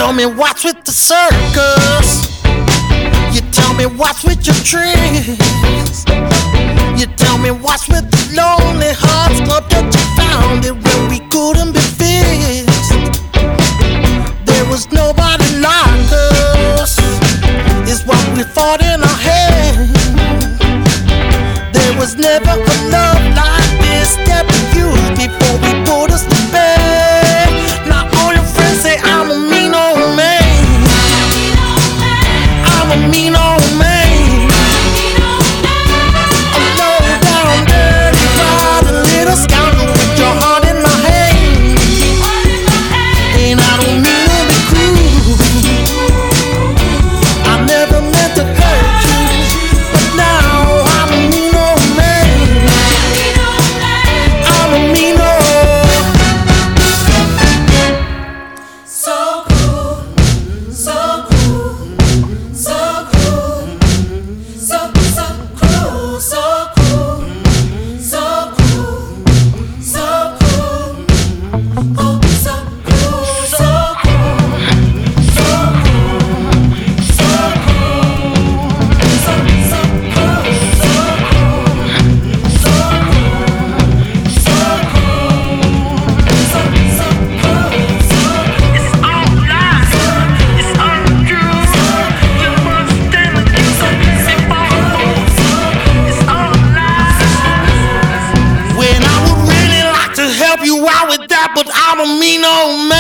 tell me what's with the circus. You tell me what's with your tricks. You tell me what's with the lonely hearts club that you found it when we couldn't be fixed. There was nobody like us, is what we fought in our head. There was never a love like this that we used before we put us to bed. Now all your friends say I'm a mean old man. I'm a mean old man. A low down, dirty, rotten little scoundrel with your heart in my hand. And I don't mean to be cruel. I never meant to hurt you, but now I'm a mean old man. I'm a mean old. So cool, so cool, so cool, so cool, so cool, so cool, so cool, oh so cool, so cool, so cool, so cool, so cool, It's all lies, it's all true. You must stand accused and fall. It's all lies. When I would really like to help you out with that, but I'm a mean old man.